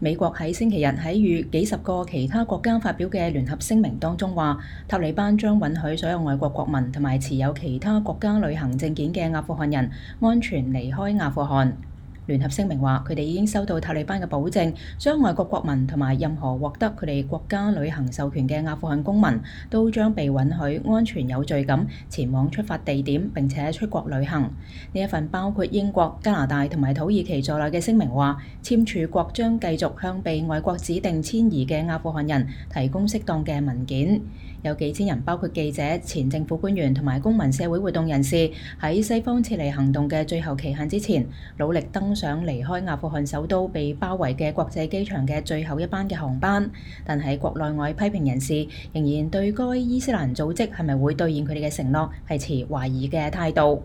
美國喺星期日喺與幾十個其他國家發表嘅聯合聲明當中話，塔利班將允許所有外國國民同埋持有其他國家旅行證件嘅阿富汗人安全離開阿富汗。聯合聲明話，佢哋已經收到塔利班嘅保證，所有外國國民同埋任何獲得佢哋國家旅行授權嘅阿富汗公民都將被允許安全有序咁前往出發地點並且出國旅行。呢一份包括英國、加拿大同埋土耳其在內嘅聲明話，簽署國將繼續向被外國指定遷移嘅阿富汗人提供適當嘅文件。有幾千人，包括記者、前政府官員同埋公民社會活動人士，喺西方撤離行動嘅最後期限之前，努力登上離開阿富汗首都被包圍嘅國際機場嘅最後一班嘅航班。但係國內外批評人士仍然對該伊斯蘭組織係咪會兌現佢哋嘅承諾係持懷疑嘅態度。